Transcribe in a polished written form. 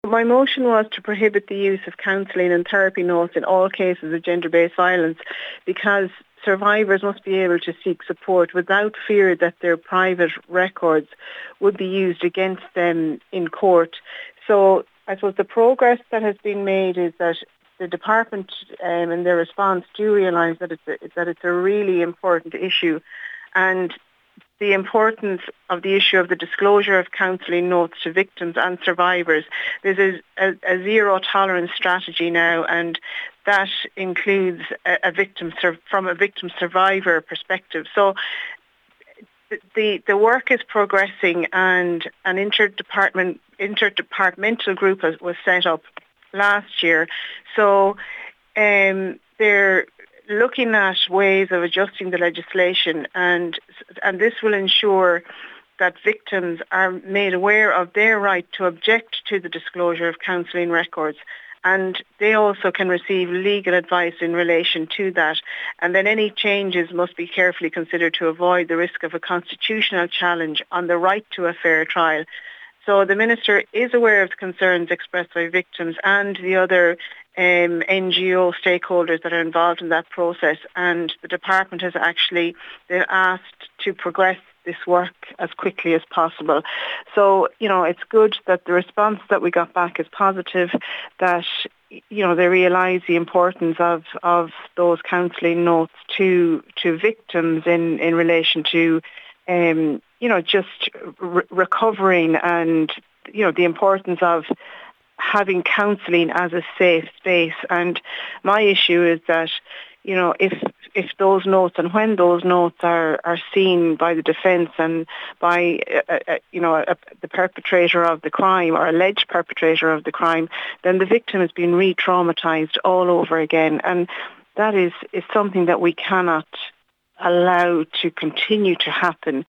My motion was to prohibit the use of counselling and therapy notes in all cases of gender-based violence, because survivors must be able to seek support without fear that their private records would be used against them in court. So I suppose the progress that has been made is that the department in their response do realise that it's a really important issue, and the importance of the issue of the disclosure of counselling notes to victims and survivors. There's a zero tolerance strategy now, and that includes from a victim survivor perspective. So the work is progressing, and an interdepartmental group was set up last year. So they're looking at ways of adjusting the legislation, and this will ensure that victims are made aware of their right to object to the disclosure of counselling records, and they also can receive legal advice in relation to that. And then any changes must be carefully considered to avoid the risk of a constitutional challenge on the right to a fair trial. So the Minister is aware of the concerns expressed by victims and the other NGO stakeholders that are involved in that process, and the department has actually been asked to progress this work as quickly as possible. So, it's good that the response that we got back is positive, that, they realise the importance of those counselling notes to victims in relation to just recovering, and, the importance of having counselling as a safe space. And my issue is that, if those notes, and when those notes are seen by the defence and by, the perpetrator of the crime or alleged perpetrator of the crime, then the victim has been re-traumatised all over again. And that is something that we cannot allow to continue to happen.